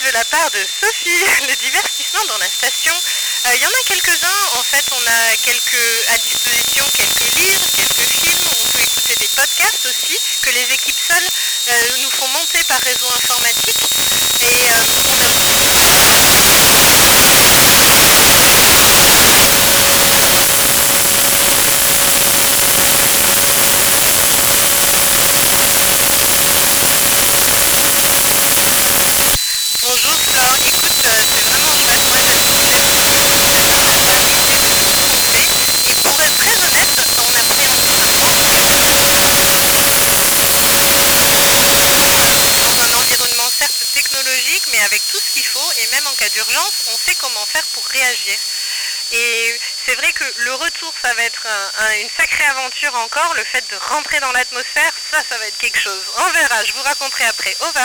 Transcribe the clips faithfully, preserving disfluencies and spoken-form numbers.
de la part de Sophie, le divertissement dans la station. Euh, Il y en a quelques-uns, en fait on a quelques, à disposition quelques livres, quelques films, on peut écouter des podcasts aussi, que les équipes seules euh, nous font monter par réseau informatique. Et euh, bonjour Flore, écoute, euh, c'est vraiment chouette, moi je trouve que c'est une et pour être très honnête, je te remercie infiniment. Dans un environnement certes technologique, mais avec tout ce qu'il faut, et même en cas d'urgence, on sait comment faire pour réagir. Et c'est vrai que le retour, ça va être un- un- une sacrée aventure encore, le fait de rentrer dans l'atmosphère, ça, ça va être quelque chose. On verra, je vous raconterai après. Over.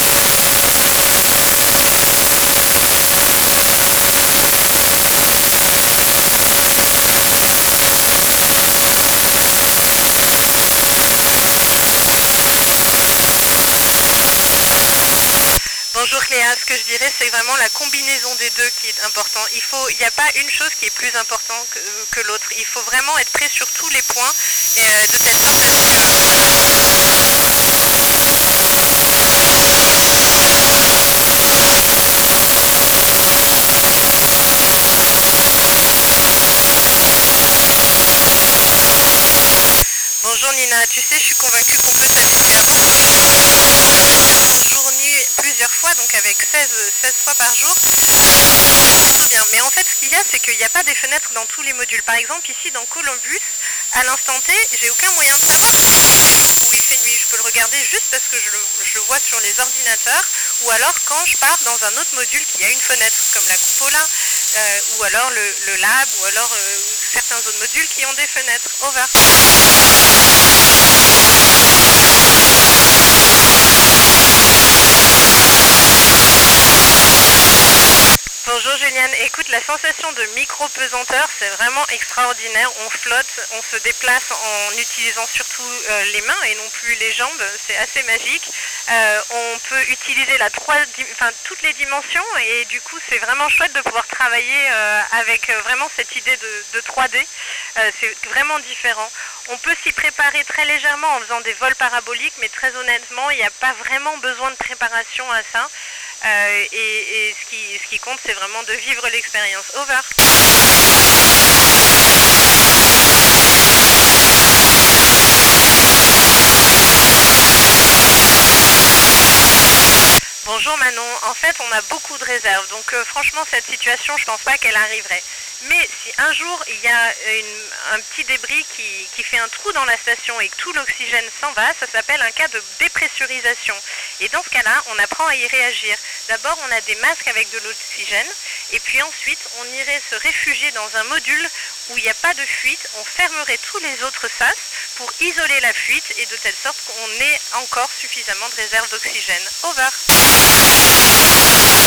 Bonjour Cléa, ce que je dirais c'est vraiment la combinaison des deux qui est important. Il faut, il n'y a pas une chose qui est plus importante que, que l'autre. Il faut vraiment être prêt sur tous les points euh, de telle sorte à ce que bonjour Nina, tu sais, je suis convaincue qu'on peut s'amuser à en journée plusieurs fois, donc avec seize, seize fois par jour. Très bien, mais en fait ce qu'il y a, c'est qu'il n'y a pas des fenêtres dans tous les modules. Par exemple, ici dans Columbus, à l'instant T, j'ai aucun moyen de savoir où il fait nuit. Je peux le regarder juste parce que je le, je le vois sur les ordinateurs, ou alors quand je pars dans un autre module qui a une fenêtre, comme la cupola, euh, ou alors le, le lab, ou alors euh, certains autres modules qui ont des fenêtres. Over. Bonjour Juliane, écoute, la sensation de micro-pesanteur, c'est vraiment extraordinaire. On flotte, on se déplace en utilisant surtout euh, les mains et non plus les jambes, c'est assez magique. Euh, on peut utiliser la trois, enfin, toutes les dimensions et du coup c'est vraiment chouette de pouvoir travailler euh, avec euh, vraiment cette idée de, de trois D. Euh, c'est vraiment différent. On peut s'y préparer très légèrement en faisant des vols paraboliques, mais très honnêtement, il n'y a pas vraiment besoin de préparation à ça. Euh, et, et ce, qui, ce qui compte, c'est vraiment de vivre l'expérience. Over. Bonjour Manon, en fait on a beaucoup de réserves, donc euh, franchement cette situation je pense pas qu'elle arriverait. Mais si un jour il y a une- un petit débris qui, qui fait un trou dans la station et que tout l'oxygène s'en va, ça s'appelle un cas de dépressurisation. Et dans ce cas-là, on apprend à y réagir. D'abord on a des masques avec de l'oxygène, et puis ensuite on irait se réfugier dans un module où il n'y a pas de fuite, on fermerait tous les autres sas pour isoler la fuite et de telle sorte qu'on ait encore suffisamment de réserves d'oxygène. Over.